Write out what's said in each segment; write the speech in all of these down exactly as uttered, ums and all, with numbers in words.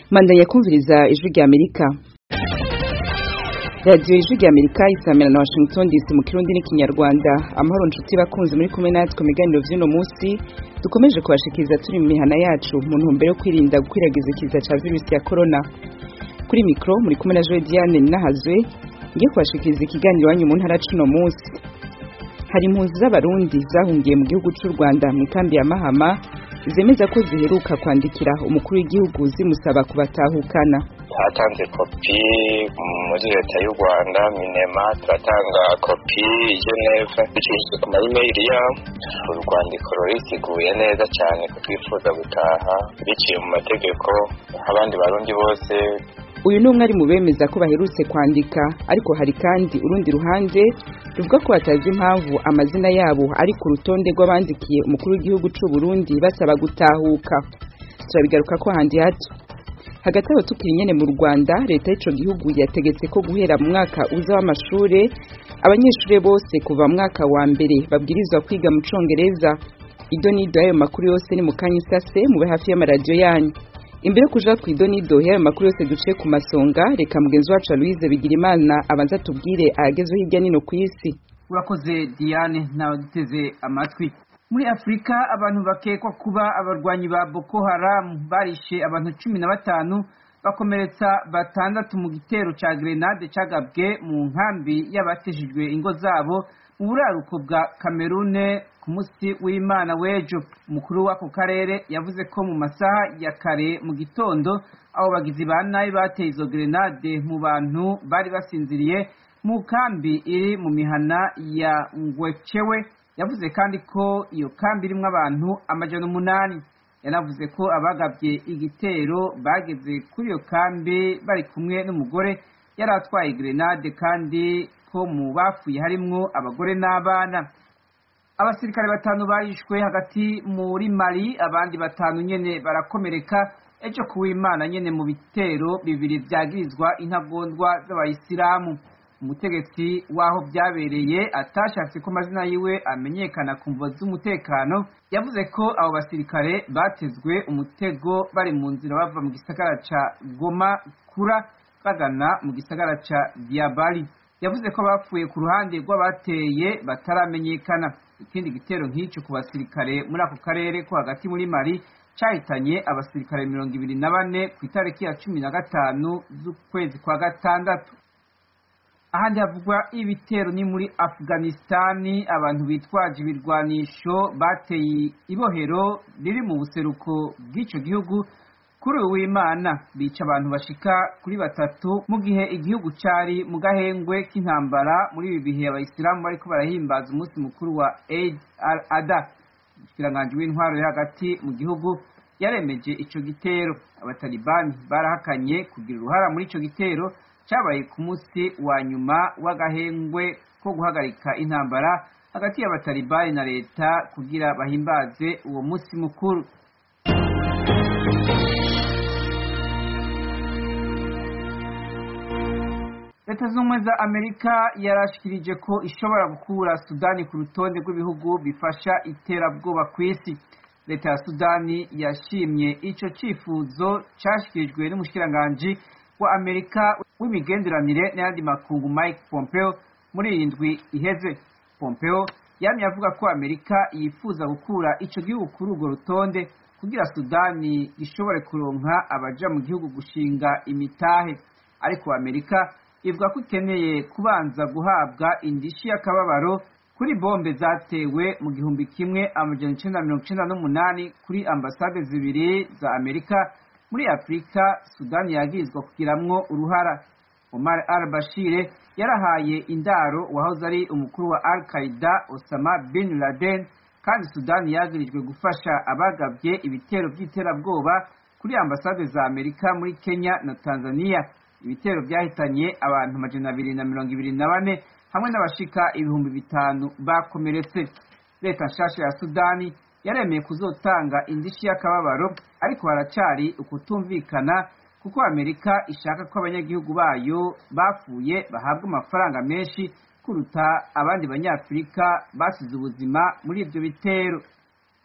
Mandanya kumviriza ijwi rya Amerika. Radio ijwi rya Amerika isamira na Washington D C mu Kirundi n'ikinyarwanda. Amahoro nshuti bakunze muri kumwe natwe miganiro vy'ino munsi dukomeje kubashikiriza turi mu mihana yacu mu ntumbero yo kwirinda gukwiragiza ikiza ca virusi ya corona. Kuri micro muri kumwe na Joy Diane Nahazwe ngiye kubashikiriza ikiganiro wanyu mu ntara c'ino munsi. Hari impunzi z'abarundi zahungiye mu gihugu c'u Rwanda mu kambi ya Mahama zemeza ko ziheruka kwandikira umukuru w'igihugu zimusaba kubatahukana. Hatanze kopi muri leta y'u Rwanda Minema, turatanga kopi Geneve bicishije ku ma-email yabo. Urwandiko rurisiguye neza cyane ko twifuza gutaha biciye mu mategeko abandi barundi bose. Uyu ni umwe ari mu bemeza ko baherutse kwandika, ariko hari kandi urundi ruhande ruvuga ko batazi impamvu amazina yabo ari ku rutonde rw'abandikiye umukuru w'igihugu c'u Burundi basaba gutahuka. Turabigaruka ko handi hato. Hagati aho tukiri nyene mu Rwanda, leta y'ico gihugu yategetse ko guhera mu mwaka uza w'amashure abanyeshure bose kuva mu mwaka wa mbere babwirizwa kwiga mu Congereza. Idonido y'ayo makuru yose ni mu kanyisase mube hafi y'amaradiyo yanyu. Imbere kuja ku idonido y'ayo makuru yose duce ku masonga, reka mugenzi wacu Louise Bigirimana abanza tubwire ahageze hirya nino ku isi. Urakoze Diane, nawe duteze amatwi. Muri Afrika abantu bakekwa kuba abarwanyi ba Boko Haram barishe abantu cumi na batanu bakomeretsa batandatu mu gitero ca grenade cagabwe mu nkambi y'abateshejwe ingo zabo mu buraruko bwa Cameroon ku musi w'Imana wejo. Umukuru w'ako karere yavuze ko mu masaha ya kare mu gitondo abo bagizi ba nabi bateye izo grenade mu bantu bari basinziriye mu kambi iri mu mihana ya Ngwechewe. Yavuze kandi ko iyo kambi irimwo abantu amajana umunani. Yanavuze ko abagabye igitero bageze kuri iyo kambi bari kumwe n'umugore yari atwaye grenade, kandi ko mu bafuye harimwo abagore n'abana. Abasirikare batanu barishwe hagati muri Mali, abandi batanu nyene barakomereka ejo kuw'Imana nyene mu bitero bibiri vyagirizwa intagondwa z'abayisilamu. Umutegetsi waho byabereye atashatse ko amazina yiwe amenyekana ku mvo z'umutekano yavuze ko abo basirikare batezwe umutego bari mu nzira bava mu gisagara ca Goma Kura bagana mu gisagara ca Diabali. Yavuze ko bapfuye ku ruhande rw'abateye bataramenyekana. Ikindi gitero nk'ico ku basirikare muri ako karere ko hagati muri Mali cahitanye abasirikare mirongo ibiri na bane ku itariki ya cumi na gatanu z'ukwezi kwa gatandatu. Ahandi havugwa ibitero ni muri Afghanistani, abantu bitwaje ibirwanisho bateye ibohero riri mu buseruko bw'ico gihugu kuri uw'Imana, bica abantu bashika kuri batatu mu gihe igihugu cari mu gahengwe k'intambara muri ibi bihe abayisilamu bariko barahimbaza umunsi mukuru wa Eid al-Adha. Ikiranganji w'intwaro yo hagati mu gihugu yaremeje ico gitero. Abatalibani barahakanye kugira uruhara muri ico gitero cabaye ku munsi wa nyuma w'agahengwe ko guhagarika intambara hagati y'abatalibani na leta kugira bahimbaze uwo munsi mukuru. Leta z'ubumwe za Amerika yarashikirije ko ishobora gukura Sudani ku rutonde rw'ibihugu bifasha iterabwoba kw'isi. Leta ya Sudani yashimye ico cifuzo cashikirijwe n'umushikiranganji wa Amerika w'imigenderanire n'ayandi makungu Mike Pompeo muri iyi ndwi iheze. Pompeo yamye avuga ko Amerika yifuza gukura ico gihugu kuri urwo rutonde kugira Sudani ishobore kuronka abaja mu gihugu gushinga imitahe, ariko Amerika ivuga ko ikeneye kubanza guhabwa indishi y'akababaro kuri bombe zatewe mu gihumbi kimwe amajana icenda mirongo icenda n'umunani kuri ambasade zibiri za Amerika muri Afrika Sudani yagirizwa kugiramwo uruhara. Omar al-Bashir yarahaye indaro wahoze ari umukuru wa Al-Qaeda Osama bin Laden, kandi Sudani yagirijwe gufasha abagavye ibitero by'iterabwoba kuri ambasade za Amerika muri Kenya na Tanzania. Ibitero byahitanye abantu amajana abiri na mirongo ibiri na bane hamwe n'abashika ibihumbi bitanu bakomeretse. Leta nshasha ya Sudani yaremeye kuzotanga indishi y'akababaro, ariko haracari ukutumvikana kuko Amerika ishaka ko abanyagihugu bayo bapfuye bahabwa amafaranga menshi kuruta abandi banyafrika basize ubuzima muri ivyo bitero.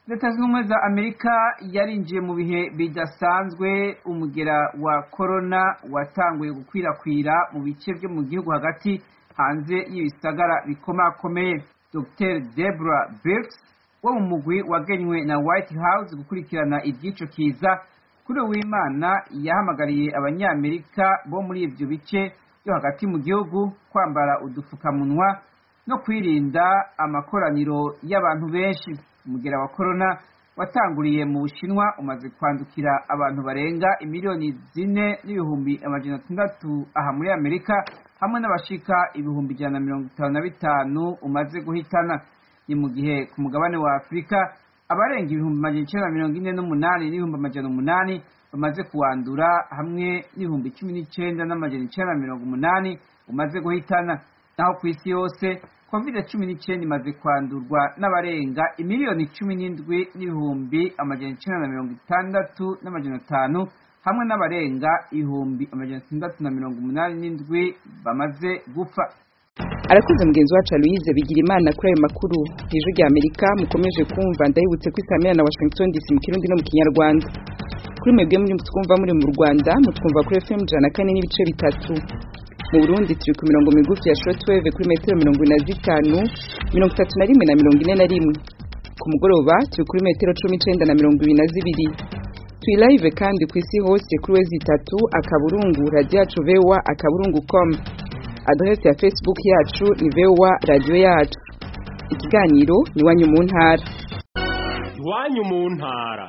leta zunze ubumwe za amerika yarinjiye mu bihe bidasanzwe. Umugera wa korona watanguye gukwirakwira mu bice byo mu gihugu hagati hanze y'ibisagara bikomakomeye. Dr Deborah Birx wo mu mugwi wagenywe na White House gukurikirana iby'ico kiza kuri w'Imana yahamagariye abanyamerika bo muri ivyo bice byo hagati mu gihugu kwambara udufukamunwa no kwirinda amakoraniro y'abantu benshi. Umugera wa korona watanguriye mu Bushinwa umaze kwandukira abantu barenga imiliyoni zine n'ibihumbi amajana atandatu aha muri Amerika, hamwe n'abashika ibihumbi ijana na mirongo itanu na bitanu umaze guhitana. Ni mu gihe ku mugabane wa Afurika abarenga ibihumbi amajana icenda na mirongo ine n'umunani n'ibihumbi amajana umunani bamaze kuwandura, hamwe n'ibihumbi cumi n'icenda n'amajana icenda na mirongo umunani umaze guhitana. Naho ku isi yose covid cumi n'icyenda imaze kwandurwa n'abarenga imiliyoni cumi n'indwi n'ibihumbi amajana icenda na mirongo itandatu n'amajana atanu, hamwe n'abarenga ibihumbi amajana atandatu na mirongo umunani n'indwi bamaze gupfa. Arakoze mugenzi wacu Louise Bigirimana kuri ayo makuru. Ijwi rya Amerika mukomeje kumva, ndahibutse ko isamira na Washington D C mu Kirundi no mu Kinyarwanda. Kuri mwebwe muri mutwumva muri mu Rwanda mutwumva kuri F M ijana na kane n'ibice bitatu. Mu Burundi turi ku mirongo migufi ya shortwave kuri metero mirongo ine na zitanu, mirongo itatu na rimwe na mirongo ine na rimwe. Ku mugoroba turi kuri metero cumi n'icenda na mirongo ibiri na zibiri. Turi live kandi ku isi hose kuri wezi itatu akaburungu radio yacu V O A akaburungu com. Adresse ya Facebook yacu ni V O A radio yacu. Ikiganiro ni wanyu mu ntara. Iwanyu mu ntara.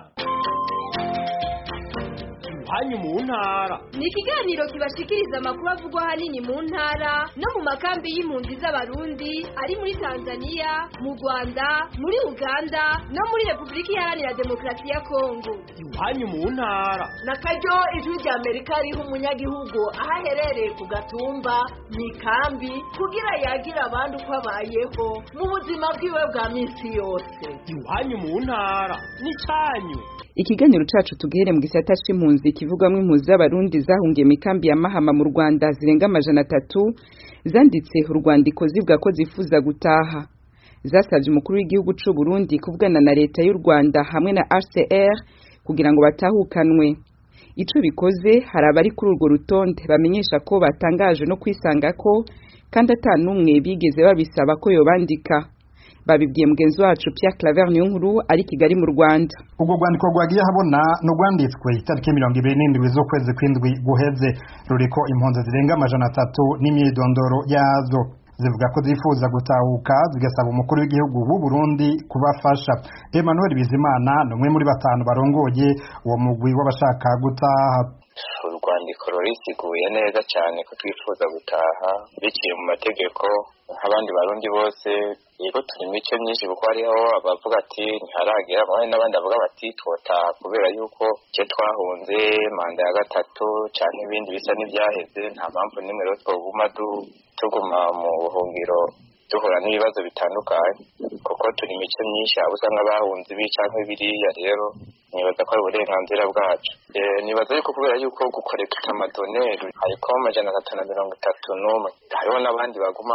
Iwanyu mu ntara. Ni ikiganiro kibashikiriza amakuru avugwa hanini mu ntara no mu makambi y'impunzi z'abarundi ari muri Tanzania, mu Rwanda, muri Uganda no muri Republika Iharanira Demokarasi ya Kongo. Iwanyu mu ntara. Na karyo ijwi rya Amerika riha umunyagihugu aho aherereye ku gatumba mu ikambi kugira yagira abandi uko abayeho mu buzima bwiwe bwa minsi yose. Iwanyu mu ntara ni cyanyu. Ikiganiro cacu tugihere mu gisata c'impunzi kivugwamwo impunzi z'abarundi zahungiye mu kambi ya Mahama mu Rwanda zirenga amajana atatu, zanditse urwandiko zivuga ko zifuza gutaha. Zasavye umukuru w'igihugu c'u Burundi kuvugana na leta y'u Rwanda hamwe na H C R kugira ngo batahukanwe. Ico bikoze hari abari kuri urwo rutonde bamenyesha ko batangaje no kwisanga ko kandi atanumwe bigeze babisaba ko yobandika. Babibwiye mugenzi wacu Pierre Claver Niyonkuru ari Kigali mu Rwanda. Ubwo rwandiko rwagiye habona no rwanditswe itariki mirongo ibiri n'indwi z'ukwezi kw'indwi guheze, ruriko impunzi zirenga amajana atatu n'imyidondoro yazo. Zivuga ko zifuza gutahuka, zigasaba umukuru w'igihugu w'u Burundi kubafasha. Emmanuel Bizimana numwe muri batanu barongoye uwo mugwi w'abashaka gutaha. Urwandiko rurisiguye neza cyane ko twifuza gutaha biciye mu mategeko nk'abandi barundi bose. Yego turi mice myinshi kuko hariho abavuga ati ntiharagera, abandi n'abandi bavuga bati twotaha kubera yuko cyo twahunze manda ya gatatu cyane ibindi bisa n'ibyaheze. Nta mpamvu nimwe rero twoguma tuguma mu buhungiro duhura n'ibibazo bitandukanye kuko turi mice myinshi abo usanga bahunze ibi canke biriya. Rero nibaza ko ari uburenganzira bwacu. Nibaza yuko kubera yuko gukorekta amadoneri hariko amajana atatu na mirongo itatu n'umwe, hariho n'abandi baguma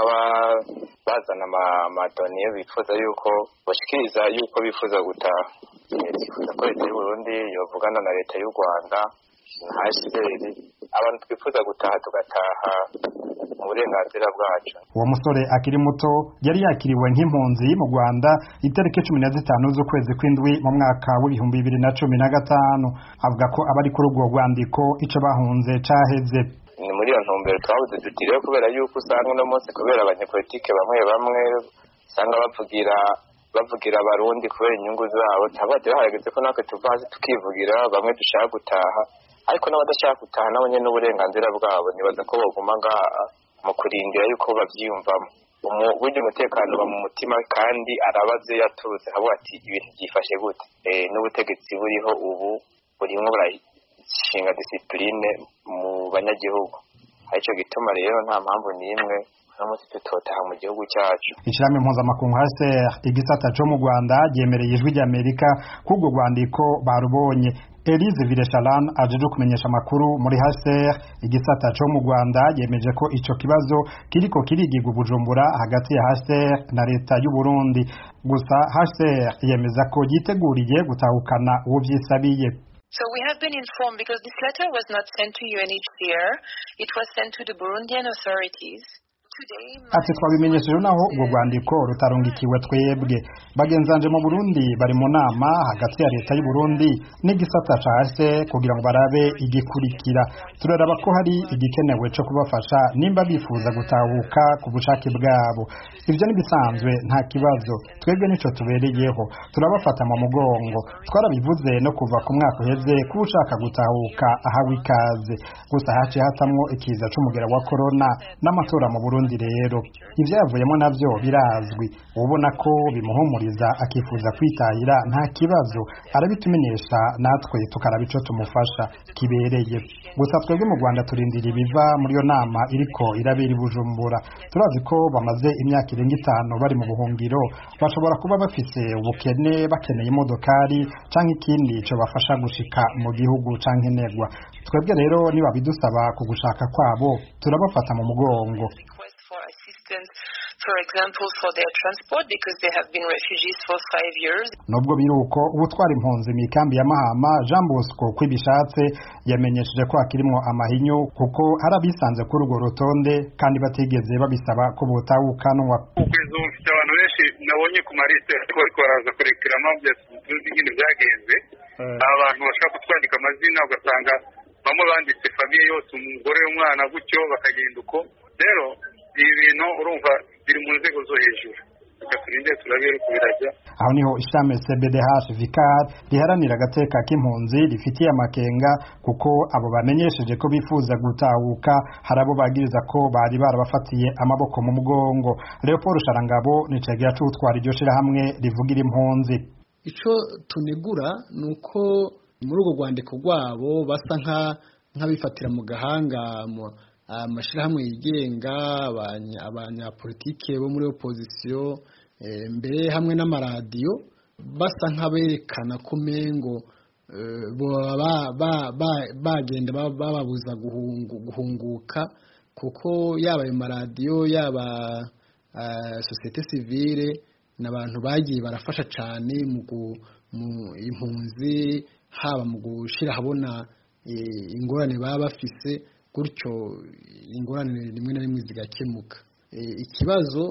bazana amadoneri bifuza yuko bashikiriza yuko bifuza gutaha. Twifuza ko leta y'u Burundi yovugana na leta y'u Rwanda na H C R, abantu twifuza gutaha tugataha mu burenganzira bwacu. Uwo musore akiri muto yari yakiriwe nk'impunzi mu Rwanda itariki cumi na zitanu z'ukwezi kw'indwi mu mwaka w'ibihumbi bibiri na cumi na gatanu. Avuga ko abari kuri urwo rwandiko ico bahunze caheze. Ni muri iyo ntumbero twabuze tuti rero kubera yuko usanga uno munsi kubera abanyepolitike bamwe bamwe usanga bavugira bavugira abarundi kubera inyungu zabo, tabati bahageze ko natwe tuva hasi tukivugira bamwe dushaka gutaha, ariko n'abadashaka gutaha nabo nyene n'uburenganzira bwabo. Nibaza ko boguma ngaha mu kurindira yuko bavyiyumvamo. Uburyo umutekano ba mu mutima kandi arabaze yaturutse habo ati ibintu byifashe gute. Eh n'ubutegetsi buriho ubu burimwo burashinga discipline mu banyagihugu. Arico gituma rero nta mpamvu n'imwe n'umunsi tutotaha mu gihugu cyacu. Ishirahamwe mpuzamakungu H C R igisata cyo mu Rwanda ryemereye ijwi rya Amerika k'ubwo rwandiko barubonye. Elise Villechalane ajeje kumenyesha amakuru muri H C R igisata cyo mu Rwanda yemeje ko ico kibazo kiriko kirigirwa Bujumbura hagati ya H C R na leta y'u Burundi. Gusa H C R yemeza ko yiteguriye gutahukana uwo vyisabiye. So we have been informed because this letter was not sent to U N H C R, it was sent to the Burundian authorities. Ati twabimenyesheje naho ubwo rwandiko rutarungikiwe twebwe. Bagenzanje mu Burundi bari mu nama hagati ya leta y'u Burundi n'igisata ca H C R kugira ngo barabe igikurikira. Turaraba ko hari igikenewe cyo kubafasha nimba bifuza gutahuka ku bushake bwabo. Ivyo nibisanzwe nta kibazo. Twebwe nico tubereyeho. Turabafata mu mugongo. Twarabivuze no kuva ku mwaka uheze ko ushaka gutahuka ahawe ikaze. Gusa haciye hatamwo ikiza c'umugera wa corona n'amatora mu Burundi rero ivyavuyemo navyo birazwi. Ubona ko bimuhumuriza akifuza kwitahira nta kibazo arabitumenyesha natwe tukaraba ico tumufasha kibereye. Gusa twebwe mu Rwanda turindira ibiva muri yo nama iriko irabera i Bujumbura. Turazi ko bamaze imyaka irenga itanu bari mu buhungiro, bashobora kuba bafise ubukene bakeneye imodokari canke ikindi ico bafasha gushika mu gihugu canke negwa. Twebwe rero niba bidusaba kugushaka kwabo turabafata mu mugongo. For example, for their transport because they have been refugees for five years. Nubwo biruko ubutwara impunzi mu ikambi ya Mahama Jean Bosco kwibishatse yamenyesheje ko akirimo amahinyo kuko harabisanze kuri urwo rutonde kandi batigeze babisaba ko botawukanwa. Ukwezo mfite abantu benshi nabonye ku mariste ariko ariko baraza kurekeramo by'ingine byagenze. Abantu bashaka kutwandika amazina ugasanga bamwe banditse famille yose umugore umwana gutyo bakagenda uko. Rero ibi bintu urumva biri mu nzego zo hejuru. Tukakurinde turabere kubirajya. Aho niho ishame C B D H Vicar riharanira agateka k'impunzi rifitiye amakenga kuko abo bamenyesheje ko bifuza gutahuka harabo bagiriza ko bari barabafatiye amaboko mu mugongo. Leopold Sharangabo ni cegira c'utwara iryo shira hamwe rivugira impunzi. Ico tunegura nuko muri urwo rwandiko rwabo basa nka nkabifatira mu gahanga mu amashirahamwe yigenga abanyapolitike bo muri opposition mbere hamwe n'amaradiyo basa nkaberekana ko mengo bagenda bababuza guhunguka kuko yaba ayo maradiyo yaba societe civile n'abantu bagiye barafasha cyane mu impunzi haba mu gushira habona ingorane baba bafise gutyo ingorane rimwe na rimwe zigakemuka. Ikibazo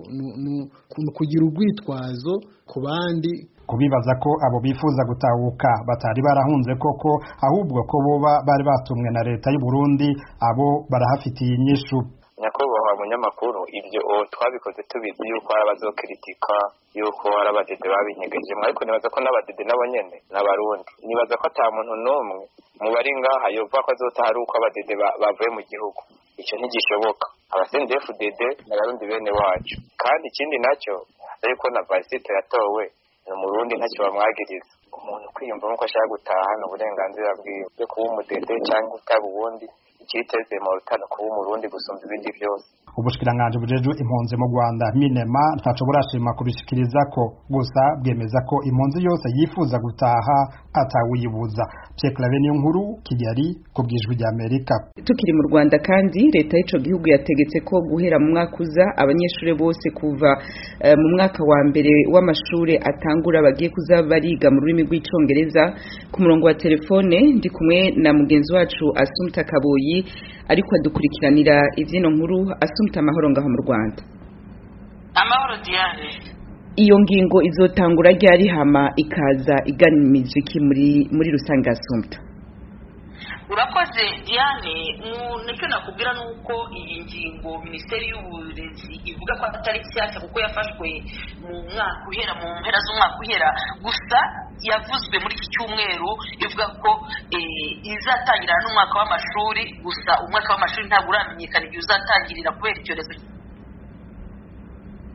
ni kugira urwitwazo ku bandi kubibaza ko abo bifuza gutahuka batari barahunze koko ahubwo ko boba bari batumwe na leta y'u Burundi abo barahafitiye inyishu. Nyakubahwa munyamakuru ibyo twabikoze tubizi yuko arabazokritika yuko arabadede babinyegeje ariko nibaza ko n'abadede nabo nyene n'abarundi nibaza ko ata muntu numwe mu bari ngaha yova ko azotaha uko abadede bavuye mu gihugu. Ico ntigishoboka. Abasende F D D n'abarundi bene wacu kandi ikindi nacyo ariko na Vasite yatowe mu Burundi ntacyo bamwagiriza. Umuntu kwiyumva ko ashaka gutaha n'uburenganzira bwiwe kuba umudede cyangwa utaba ubundi kiteze mu rutano kuba umurundi gusumba ibindi byose. Ubushikiranganje bujeje impunzi mu Rwanda Minema ntaco burashima kubishikiriza ko gusa bwemeza ko impunzi yose yifuza gutaha atawiyibuza. Pierre Claver niyo nkuru Kigali kubwijwe rya Amerika. Tukiri mu Rwanda kandi leta y'ico gihugu yategetse ko guhera mu mwaka uza abanyeshure bose kuva uh, mu mwaka wa mbere w'amashure atangura bagiye kuza bariga mu rurimi rw'icongereza. Ku murongo wa telefone ndi kumwe na mugenzi wacu Asumta Kaboyi ariko adukurikiranira ivyino nkuru. Asumta amahoro ngaho mu Rwanda. Amahoro Diane. Iyo ngingo izotangura ryari hama ikaza iganimije iki muri muri rusange Asumta? Urakoze Diane, nicyo nakubwira nuko iyi ngingo Minisiteri y'Uburezi ivuga ko atari shyashya kuko yafashwe mu mwaka uhera mu mpera z'umwaka uhera gusa yavuzwe muri iki cyumweru ivuga ko izatangira n'umwaka w'amashuri gusa umwaka w'amashuri ntabwo uramenyekana igihe uzatangirira kubera icyorezo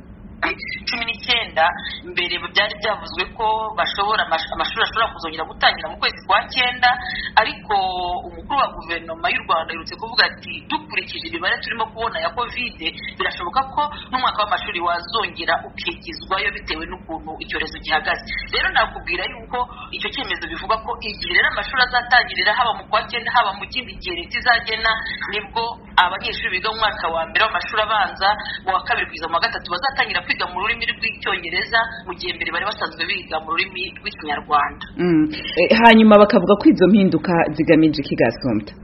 cumi n'icyenda mbere byari byavuzwe ko bashobora amashuri ashobora kuzongera gutangira mu kwezi kwa cyenda ariko umukuru wa guverinoma y'u Rwanda yirutse kuvuga ati dukurikije imibare turimo kubona ya covid birashoboka ko n'umwaka w'amashuri wazongera ukigizwayo bitewe n'ukuntu icyorezo gihagaze. Rero nakubwira yuko icyo cyemezo bivuga ko igihe rero amashuri azatangirira haba mu kwa cyenda haba mu kindi gihe leta izagena nibwo abanyeshuri biga mu mwaka wa mbere w'amashuri abanza mu wa kabiri kugeza mu wa gatatu bazatangira kwiga mu rurimi rw'icyongereza mu gihe mbere bari basanzwe biga mu rurimi rw'ikinyarwanda. Hanyuma bakavuga ko izo mpinduka zigamije iki Gasumta?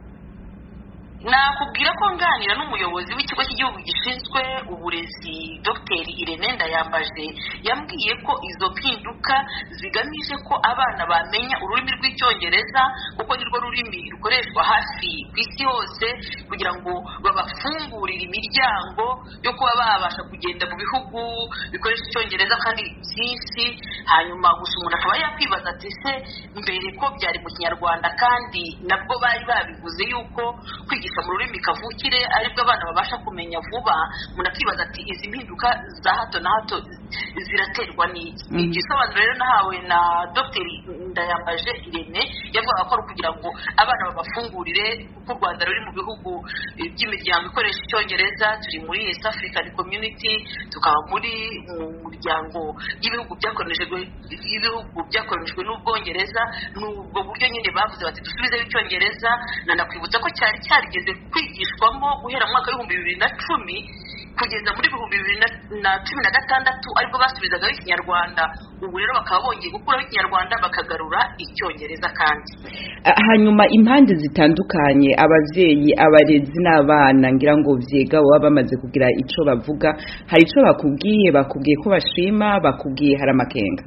Nakubwira ko nganira n'umuyobozi w'ikigo cy'igihugu gishinzwe uburezi Dr Irene Ndayambaje yambwiye ko izo mpinduka zigamije ko abana bamenya ururimi rw'icyongereza kuko nirwo rurimi rukoreshwa hafi ku isi hose kugira ngo babafungurire imiryango yo kuba babasha kugenda mu bihugu bikoresha icyongereza kandi byinshi. Hanyuma gusa umuntu akaba yakwibaza ati se mbere ko byari mu kinyarwanda kandi nabwo bari babivuze yuko kwigisha mu rurimi kavukire aribwo abana babasha kumenya vuba. Umuntu akibaza ati izi mpinduka za hato na hato ziraterwa n'iki? Igisobanuro rero nahawe na Dr Ndayambaje Irene yavuga ko ari kugira ngo abana babafungurire kuko u Rwanda ruri mu bihugu by'imiryango ikoresha icyongereza. Turi muri East African Community, tukaba muri mu muryango y'ibihugu byakoronijwe y'ibihugu byakoronijwe n'Ubwongereza. N'ubwo buryo nyine bavuze bati dusubizeho icyongereza. Nanakwibutsa ko cyari cyarigeze kwigishwamo guhera mu mwaka w'ibihumbi bibiri na cumi kugeza muri ibihumbi bibiri na cumi na gatandatu aribwo basubizagaho ikinyarwanda. Ubu rero bakaba bongeye gukuraho ikinyarwanda bakagarura icyongereza. Kandi hanyuma impande zitandukanye abavyeyi abarezi n'abana ngira ngo vyega baba bamaze kugira ico bavuga. Hari ico bakubwiye bakubwiye ko bashima bakubwiye hari amakenga?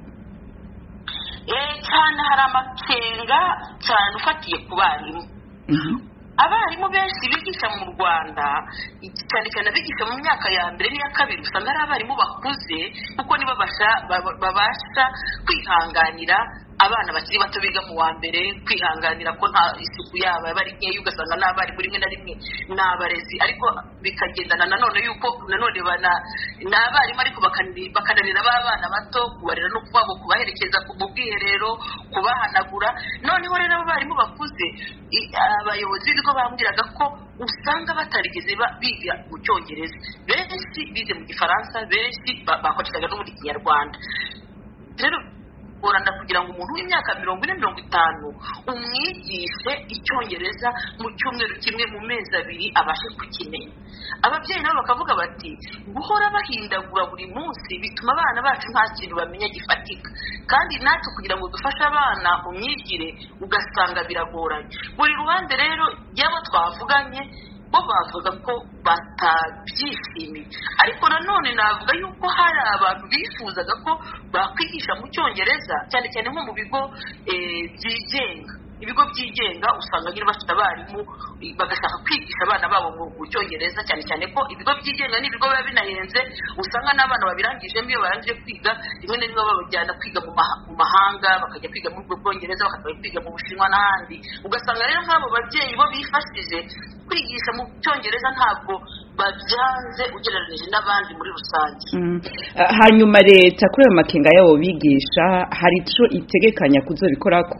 Eh cyane hari amakenga cyane ufatiye ku barimu. Abarimu benshi bigisha mu Rwanda cyane cyane bigisha mu myaka ya mbere n'iya kabiri usanga ari abarimu bakuze kuko nibo babasha kwihanganira abana bakiri bato biga mu wa mbere, kwihanganira ko nta isuku yabo bari nkeya ugasanga n'abari muri rimwe na rimwe n'abarezi ariko bikagendana nanone yuko nanone bana n'abarimu ariko bakananira abana bato kubarera no kwabo kubaherekeza mu bwiherero kubahanagura. Noneho rero abarimu bakuze abayobozi b'ibigo bambwiraga ko usanga batarigeze biga mu cyongereza, benshi bize mu gifaransa, benshi bakoreshaga no muri kinyarwanda. Rero uranda kugira ngo umuntu w'imyaka mirongo ine mirongo itanu umwigishe icyongereza mu cyumweru kimwe mu mezi abiri abashe kukimenya. Ababyeyi nabo bakavuga bati guhora bahindagura buri munsi bituma abana bacu nta kintu bamenya gifatika, kandi natwe kugira ngo dufashe abana mu myigire ugasanga biragoranye. Buri ruhande rero yabo twavuganye bo bavuga ko batabyishimiye, ariko nanone navuga yuko hari abantu bifuzaga ko bakwigisha mu cyongereza cyane cyane nko mu bigo byigenga. Ibigo byigenga usanga nyine bafite abarimu bagashaka kwigisha abana babo mu cyongereza cyane cyane ko ibigo byigenga n'ibigo biba binahenze. Usanga n'abana babirangije iyo barangije kwiga rimwe na rimwe babajyana kwiga mu mahanga bakajya kwiga mu Bwongereza bakajya kwiga mu Bushinwa n'ahandi. Ugasanga rero nk'abo babyeyi bo bifashije kwigisha mu cyongereza ntabwo babyanze ugereranyije n'abandi muri rusange. Hanyuma leta kuri ayo makenga yabo bigisha hari ico itegekanya kuzobikorako?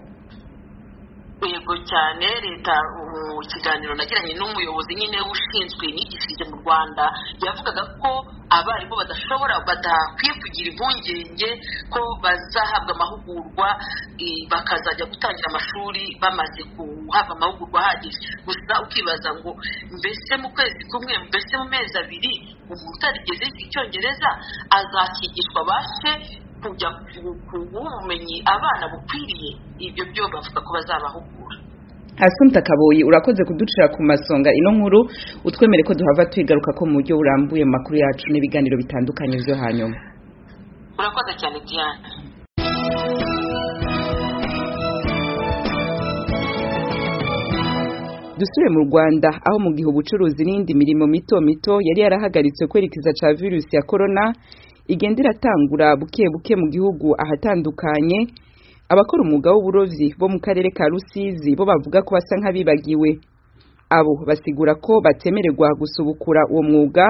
Yego cyane, leta mu kiganiro nagiranye n'umuyobozi nyine ushinzwe imyigishirize mu Rwanda yavugaga ko abarimu badashobora badakwiye kugira impungenge ko bazahabwa amahugurwa bakazajya gutangira amashuri bamaze kuhabwa amahugurwa ahagije. Gusa ukibaza ngo mbese mu kwezi kumwe mbese mu mezi abiri umuntu utarigeze icyongereza azakigishwa bashe kujya kubumenyi abana bukwiriye? Ibyo byo bavuga ko bazabahugura. Asumta Kaboyi urakoze kuducira ku masonga ino nkuru utwemere ko duhava twigaruka ko mu buryo burambuye mu makuru yacu n'ibiganiro bitandukanye byo hanyuma. Urakoze cyane Diane. Dusubire mu Rwanda aho mu gihe ubucuruzi n'indi mirimo mito mito yari yarahagaritse kwerekeza ca virusi ya corona igenda iratangura buke buke mu gihugu ahatandukanye. Abakora umwuga w'uburovyi bo mu karere ka Rusizi bo bavuga ko basa nk'abibagiwe. Abo basigura ko batemererwa gusubukura uwo mwuga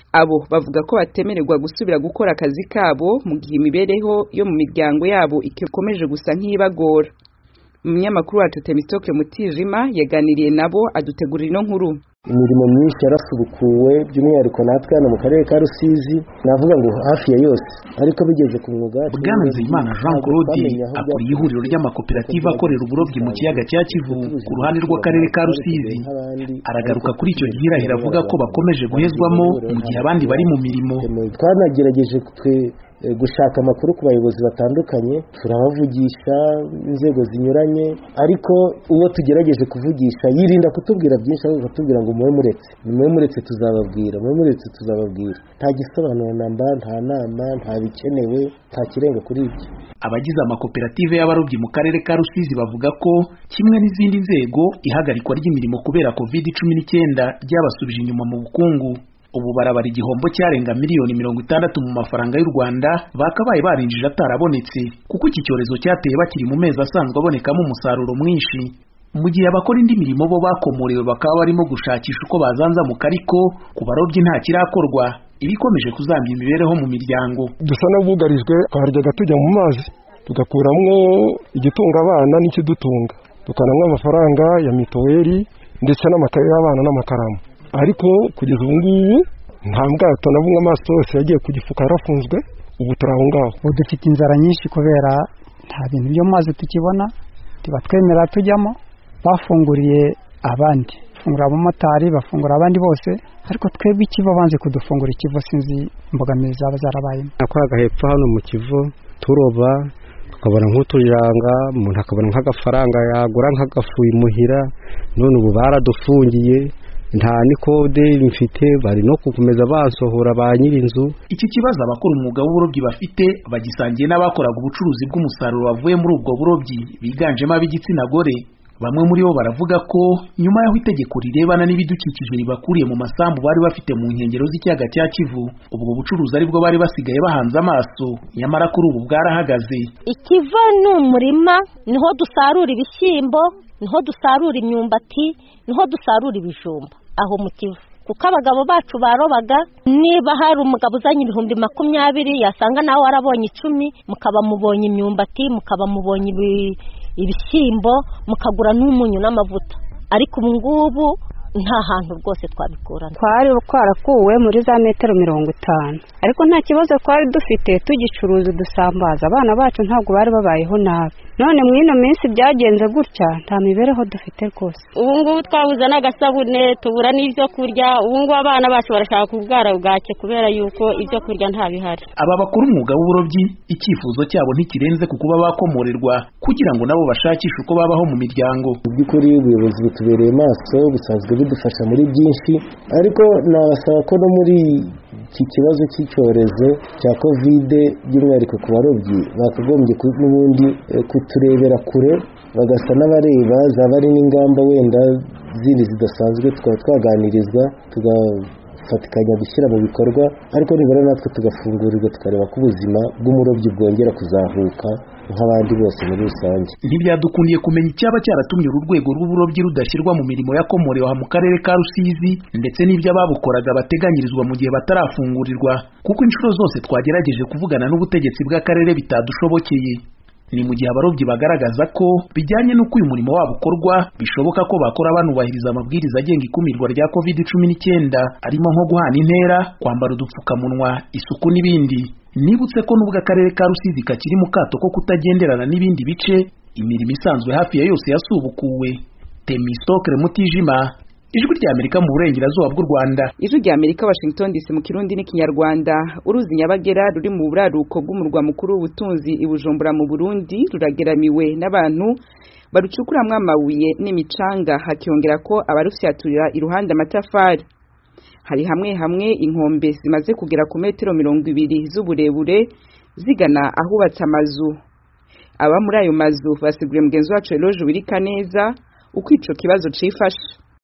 abo bavuga ko batemererwa gusubira gukora akazi kabo mu gihe imibereho yo mu miryango yabo ikomeje gusa nk'ibagora. Umunyamakuru wacu Temistoke Mutijima yaganiriye nabo adutegurira ino nkuru. Imirimo myinshi yarasubukuwe by'umwihariko natwe hano mu karere ka Rusizi navuga ngo hafi ya yose, ariko bigeze ku mwuga. Bwana Nzeyimana Jean Claude akuriye ihuriro ry'amakoperative akorera uburobyi mu kiyaga cya Kivu ku ruhande rw'akarere ka Rusizi. Aragaruka kuri icyo gihirahira avuga ko bakomeje guhezwamo mu gihe abandi bari mu mirimo. Twanagerageje twe gushaka amakuru ku bayobozi batandukanye, turabavugisha inzego zinyuranye, ariko uwo tugerageje kuvugisha yirinda kutubwira byinshi, ahubwo akatubwira ngo muwe muretse muwe muretse tuzababwira muwe muretse tuzababwira nta gisobanuro namba, nta nama, nta bikenewe, nta kirenga kuri ibyo. Abagize amakoperative y'abarobyi mu karere ka Rusizi bavuga ko kimwe n'izindi nzego ihagarikwa ry'imirimo kubera covid cumi n'icyenda ryabasubije inyuma mu bukungu. Ubu barabara igihombo cyarenga miliyoni mirongo itandatu mu mafaranga y'u Rwanda bakabaye barinjije atarabonetse, kuko iki cyorezo cyateye bakiri mu mezi asanzwe abonekamo umusaruro mwinshi. Mu gihe abakora indi mirimo bo bakomorewe bakaba barimo gushakisha uko bazanzamuka, ariko ku barobyi nta kirakorwa, ibikomeje kuzambya imibereho mu miryango. Dusa n'abugarijwe, twaryaga tujya mu mazi tugakuramwo igitunga abana n'ikidutunga, tukanamwa amafaranga ya mituweli ndetse n'amakaye y'abana n'amakaramu, ariko kugeza ubu ngubu nta bwato na bumwe amaso yose yagiye ku gifuka yarafunzwe. Ubu turaho ngaho, ubu dufite inzara nyinshi kubera nta bintu byo mazi tukibona, tubatwemera tujyamo. Bafunguriye abandi, bafungura abamotari, bafungura abandi bose, ariko twebwe ikivo banze kudufungura ikivo, sinzi imbogamizi zaba zarabayemo. Nakoraga hepfo hano mu kivo turoba, tukabona nk'utujanga, umuntu akabona nk'agafaranga yagura nk'agafu imuhira, none ubu baradufungiye, nta nikode mfite, bari no kukomeza basohora ba nyirinzu. Iki kibazo abakora umwuga w'uburobyi bafite bagisangiye n'abakoraga ubucuruzi bw'umusaruro wavuye muri ubwo burobyi biganjemo ab'igitsina gore. Bamwe muri bo baravuga ko nyuma y'aho itegeko rirebana n'ibidukikije ribakuriye mu masambu bari bafite mu nkengero z'ikiyaga cya Kivu, ubwo bucuruzi aribwo bari basigaye bahanze amaso, nyamara kuri ubu bwarahagaze. Ikiva ni umurima, niho dusarura ibishyimbo, niho dusarura imyumbati, niho dusarura ibijumba aho mu Kivu, kuko abagabo bacu barobaga. Niba hari umugabo uzanye ibihumbi makumyabiri yasanga nawe warabonye icumi, mukaba mubonye imyumbati, mukaba mubonye ibishyimbo, mukagura n'umunyu n'amavuta. Ariko ubu ngubu nta hantu rwose twabikurana. Twari twarakuwe muri za metero mirongo itanu, ariko nta kibazo twari dufite, tugicuruza dusambaza abana bacu, ntabwo bari babayeho nabi. None mwino minsi byagenze gutya, nta mibereho dufite rwose. Ubu ngubu twabuze n'agasabune, tubura n'ibyo kurya. Ubu ngubu abana bacu barashaka kubwara bwake kubera yuko ibyo kurya nta bihari. Aba bakora umwuga w'uburobyi icyifuzo cyabo ntikirenze ku kuba bakomorerwa kugira ngo nabo bashakishe uko babaho mu miryango. Mu by'ukuri ubuyobozi butubereye maso, busanzwe bidufasha muri byinshi, ariko nabasaba ko no muri iki kibazo cy'icyorezo cya covid by'umwihariko ku barobyi bakagombye n'ubundi kuturebera kure, bagasa n'abareba zaba ari n'ingamba wenda zindi zidasanzwe tukaba twaganirizwa, tugafatikanya gushyira mu bikorwa, ariko nibura natwe tugafungurirwa tukareba ko ubuzima bw'umurobyi bwongera kuzahuka nk'abandi bose muri rusange. Ntibyadukundiye kumenya icyaba cyaratumye uru rwego rw'uburobyi rudashyirwa mu mirimo yakomorewe mu karere ka Rusizi, ndetse n'ibyo ababukoraga bateganyirizwa mu gihe batarafungurirwa, kuko inshuro zose twagerageje kuvugana n'ubutegetsi bw'akarere bitadushobokeye. Ni mu gihe abarobyi bagaragaza ko bijyanye n'uko uyu murimo wabo ukorwa bishoboka ko bakora banubahiriza amabwiriza agenga ikumirwa rya covid cumi n'icyenda, arimo nko guhana intera, kwambara udupfukamunwa, isuku n'ibindi. Nibutse ko nubwo akarere ka Rusizi kakiri mu kato ko kutagenderana n'ibindi bice, imirimo isanzwe hafi ya yose yasubukuwe. Temistoke Mutijima, Ijwi rya Amerika mu burengerazuba bw'u Rwanda. Ijwi rya Amerika Washington D C mu Kirundi n'Ikinyarwanda. Uruzi Nyabagera ruri mu buraruko bw'umurwa mukuru w'ubutunzi i Bujumbura mu Burundi rurageramiwe n'abantu barucukuramwe amabuye n'imicanga, hakiyongera ko abarufyaturira iruhande amatafari. Hari hamwe hamwe inkombe zimaze kugera ku metero mirongo ibiri z'uburebure zigana ahubatse amazu. Aba muri ayo mazu basiguriye mugenzi wacu Eloge Wirikaneza uko ico kibazo cifashe.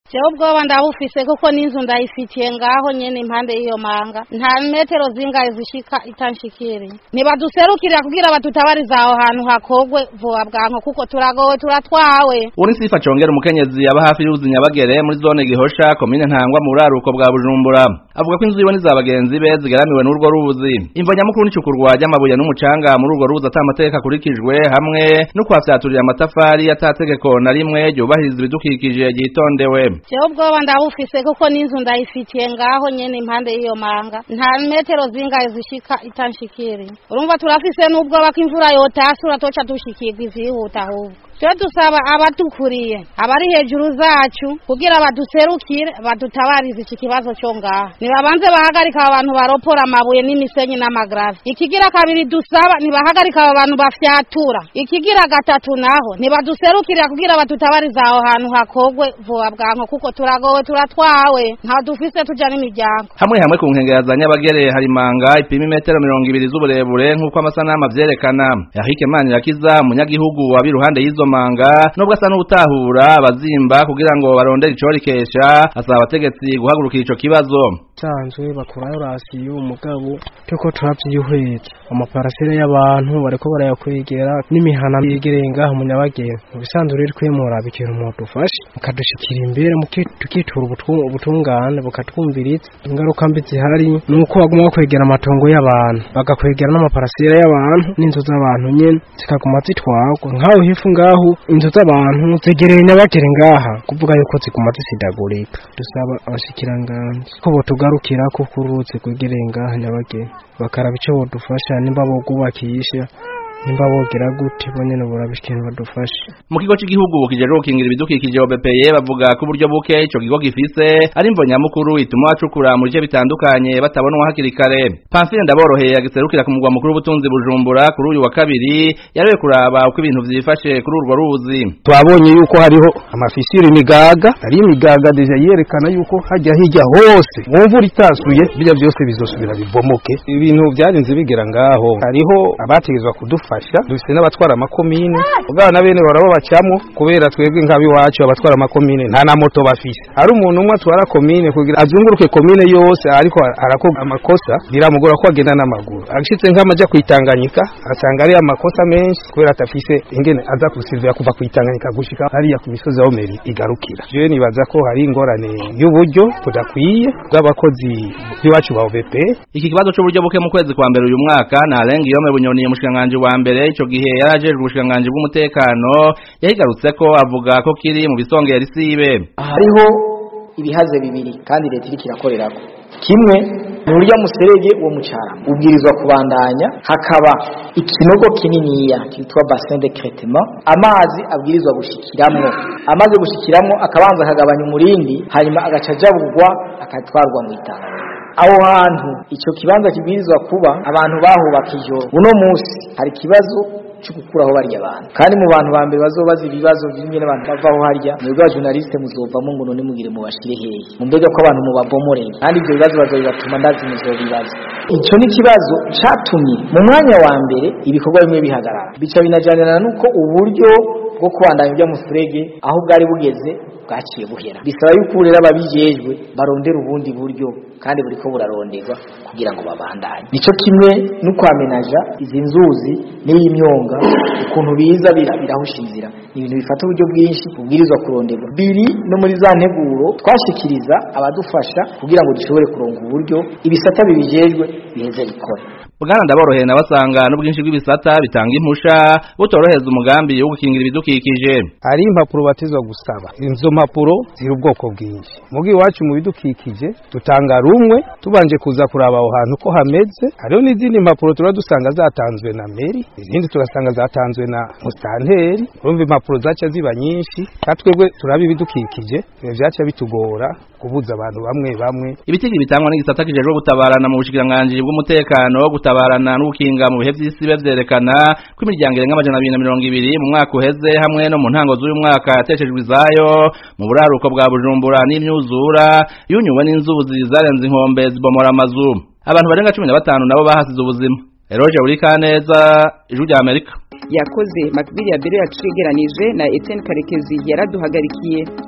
jewe ubwoba ndabufise kuko n'inzu ndayifitiye ngaho nyene impande y'iyo manga nta metero zingahe zishika itanshikiriye nibaduserukirira kugira batutabariza aho hantu hakogwe vuba bwanko kuko turagowe turatwawe uri sifa congera umukenyezi yaba hafi y'uruzi Nyabagere muri zone Gihosha komine Ntangwa mu buraruko bwa Bujumbura avuga ko inzu yiwe n'izabagenzi be zigaramiwe n'urwo ruzi imva nyamukuru n'icukurwa ry'amabuye n'umucanga muri urwo ruzi atamateka kurikijwe hamwe no kwafyaturira amatafari atategeko na rimwe ryubahiriza ibidukikije gitondewe jewe ubwoba ndabufise kuko n'inzu ndayifitiye ngaho nyene impande y'iyo manga nta metero zingahe zishika itanshikiriye urumva turafise n'ubwoba ko imvura yotasura toca dushikirwa ivyihuta ahubwo twe dusaba abatukuriye abari hejuru zacu kugira baduserukire badutabarize iki kibazo cyo ngaha nibabanze bahagarika abantu baropora amabuye n'imisenyi n'amagrave ikigira kabiri dusaba nibahagarika abantu bafyatura ikigira gatatu naho nibaduserukire kugira badutabarize aho hantu hakogwe vuba bwanko kuko turagowe turatwawe nta dufise tuja n'imiryango hamwe hamwe ku nkengera za Nyabagere hari manga ipima metero mirongo ibiri z'uburebure nk'uko amasanamu avyerekana Yahike Manirakiza umunyagihugu wabiruhande y'izo manga nubwo asa n'ubutahura abazimba kugira ngo barondere icorikesha asaba abategetsi guhagurukira ico kibazo sanzwe bakurayo rasiyo umugabo tuko turavyihweza amaparasere y'abantu bariko barayakwegera n'imihana yegereye ngaho mu Nyabagere bisanzwe riri kwemura bikira umuntu ufashe mukadushikira imbere mukitura ubutungane bukatwumviritsa ingaruka mbi zihari nuko baguma kwegera amatongo y'abantu bagakwegera n'amaparasere y'abantu n'inzu z'abantu nyene zikaguma zitwagwa ngaho hifu ngaho inzu z'abantu zegereye Nyabagere ngaha kuvuga yuko ziguma zisidagurika dusaba abashikiranganje ko botugarukira ko kurutse kwegereye ngaha Nyabagere bakaraba ico bodufasha nimba bogubakisha nimba bogira gute bonyene burabishikira badufasha mu kigo cy'igihugu kijeje gukingira ibidukikije O B P E bavuga ko uburyo buke ico kigo gifise ari imvo nyamukuru ituma bacukura mu bice bitandukanye batabonwa hakiri kare Pamphile Ndaboroheye agiserukira ku mugwa mukuru w'ubutunzi Bujumbura kuri uyu wa kabiri yarewe kuraba uko ibintu vyifashe kuri urwo ruzi twabonye yuko hariho amafisiri migaga ari imigaga deja yerekana yuko hajya hijya hose mumvura itasuye bijya byose bizosubira bibomoke ibintu byarinze bigera ngaho hariho abategezwa kudufa dufite n'abatwara amakomine ubwana bene barabo bacamo kubera twebwe nkabi wacu abatwara amakomine nta na moto bafise ari umuntu umwe atwara komine kugira azunguruke komine yose ariko arakoga amakosa biramugora ko agenda n'amaguru agishitse nk'amaja kwitanganyika asanga ari amakosa menshi kubera atafise ingene aza kusivira kuva kwitanganyika gushika hariya ku misozi aho meri igarukira je nibaza ko hari ingorane y'uburyo budakwiye bw'abakozi b'iwacu ba O B P iki kibazo cy'uburyo buke mu kwezi kwa mbere uyu mwaka na Alengi Yome Bunyoni umushikanganje wa mbere ico gihe yarajejwe ubushikanganje bw'umutekano yahigarutse ko avuga ko kiri mu bisongera isibe hariho ibihaze bibiri kandi leta iri kirakorerako kimwe nuriya muserege wo mucara ubwirizwa kubandanya hakaba ikinogo kininiya kitwa bassin de traitement amazi abwirizwa gushikiramwo amaze gushikiramwo akabanza akagabanya umurindi hanyuma agacajabugwa akatwarwa mu itanga aho hantu ico kibanza kibwirizwa kuba abantu bahubakije uno musi hari kibazo cyukuraho bari abantu kandi mu bantu bambere bazobaza ibibazo by'ingene abantu bavaho harya mwebwe journaliste muzovamo ngo none mugire mu bashire hehe mumbega ko abantu mubabomoreye kandi ibyo bibazo bazobibatuma ndazi muzobibaza ico ni kibazo catumye mu mwanya wa mbere ibikorwa bimwe bihagarara bica binajanirana nuko uburyo bwo kubandanya bya mufurege aho bwari bugeze bwaciye buhera bisaba yuko rero ababijejwe barondera ubundi buryo kandi buriko buraronderwa kugira ngo babandanye nico kimwe no kwamenaja izi nzuzi n'imyonga ukuntu biza birahushinzira ibintu bifata uburyo bwinshi ubwirizwa kuronderwa biri no muri za nteguro twashikiriza abadufasha kugira ngo dushobore kuronga uburyo ibisata bibijejwe biheze bikora Bwana Ndaboroheye nabasanga n'ubwinshi bw'ibisata bitanga impusha butoroheza umugambi wo gukingira ibidukikije ari impapuro batizwa gusaba inzo mpapuro ziri ubwoko bwinshi mugi wacu mu bidukikije dutanga rumwe tubanje kuza kuraba aho hantu ko hameze hariho n'izindi mpapuro tura dusanga zatanzwe na meri izindi tugasanga zatanzwe na mustanteri urumva impapuro zaca ziba nyinshi katwebwe turabi bidukikije byaca bitugora kubuza abantu bamwe bamwe ibitigi bitangwa n'igisata kijejwe gutabarana mu bushikiranganje bw'umutekano gutabarana n'ubukinga mu bihe by'isi bevyerekana ko imiryango irenga amajana abiri na mirongo ibiri mu mwaka uheze hamwe no mu ntango z'uyu mwaka yateshejwe izayo mu buraruko bwa Bujumbura n'imyuzura yunyuwe n'inzuzi zarenze inkombe zibomora amazu abantu barenga cumi na batanu nabo bahasize ubuzima Eroje uri kaneza ijuru rya Amerika yakoze Makbili ya Bere yacigeranije na Etienne Karekezi yaraduhagarikiye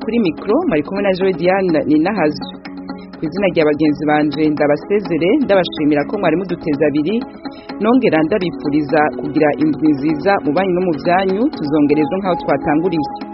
kuri mikro mari kumwe na Joy Diane ni nahazo kwizina rya bagenzi banje ndabasezere ndabashimira ko mwari muduteza abiri nongera ndabifuriza kugira indwi nziza mu banyu no mu byanyu tuzongerezo nkaho twatanguriye